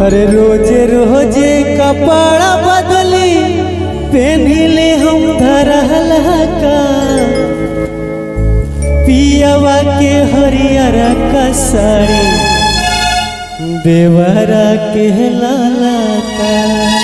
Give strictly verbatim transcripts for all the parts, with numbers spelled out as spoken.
अरे रोजे रोजे कपड़ा बदली पहनिले हम धरहला का पियावा के हरियर का साड़ी देवरा के लाला का।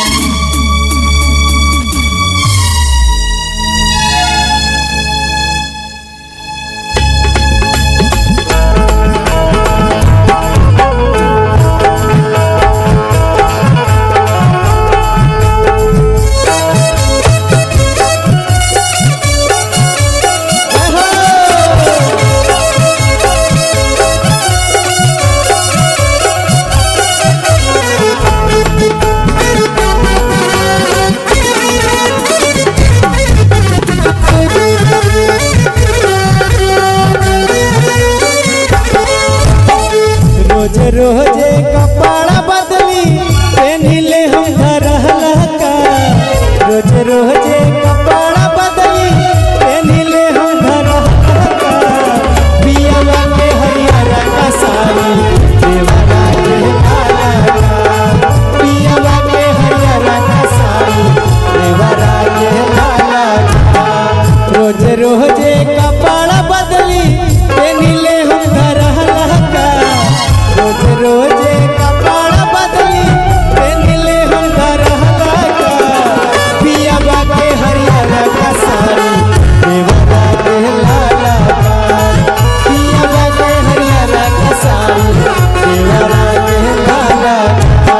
रोजे रोजे कपड़ा बदली पहनिले हम धरहला का रोजे रोजे कपड़ा बदली पहनिले हम धरहला का पियावा के हरियर का साड़ी देवरा के लाला का पियावा के हरियर का साड़ी देवरा के लाला का। रोजे रोजे कपड़ा बदली पहनिले हम धरहला का रोजे रोजे कपड़ा बदली पहनिले हम धरहला का पियावा के हरियर का साड़ी देवरा के लाला का पियावा के हरियर का साड़ी देवरा के लाला का।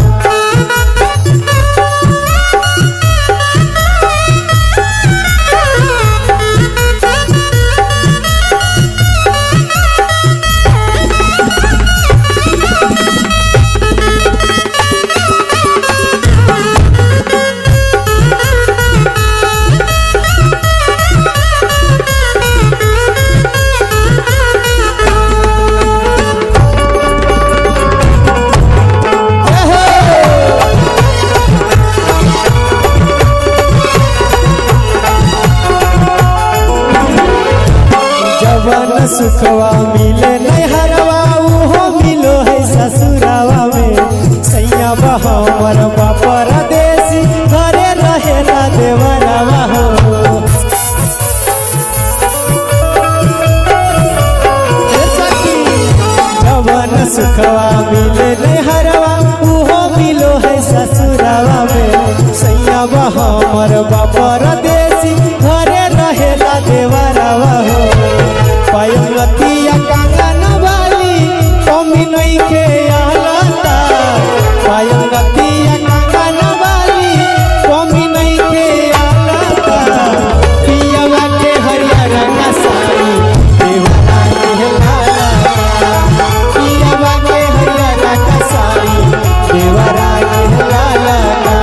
जवन सुखवा मिले नैहरवा उहो मिलो है ससुरावा में सैया हमर परदेसी घरे रहेला देवरावा हो। जवन सुखवा मिले नैहरवा उहो मिलो है ससुरावा में सैया हमर परदेसी घरे रहेला देवरावा हो। पायलतिया कंगन वाली कमी नहीं के आलता पायलतिया कंगन वाली कमी नहीं के आलता पियावा के हरियर का साड़ी देवरा के लाला का पियावा के हरियर का साड़ी देवरा के लाला का।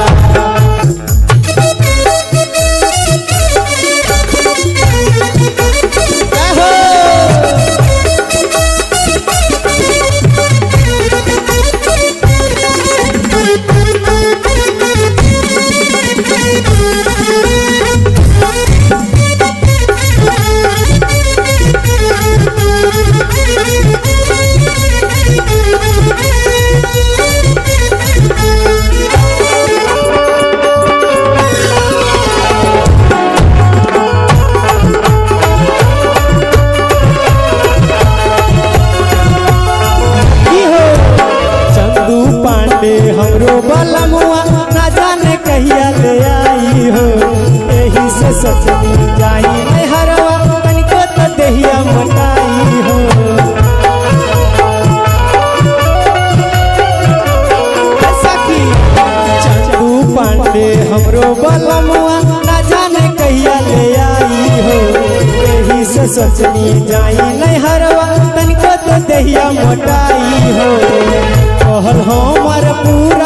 हमरो बलमुआ ना जाने कहिया ले आई हो एही से सचनी जाई नैहरवा तनिको तो देहिया मोटाई हो। सखी चंदू पांडे हमरो बलमुआ ना जाने कहिया ले आई हो एही से सचनी जाई नैहरवा तनिको तो देहिया मोटाई हो। कहल हमर पूरा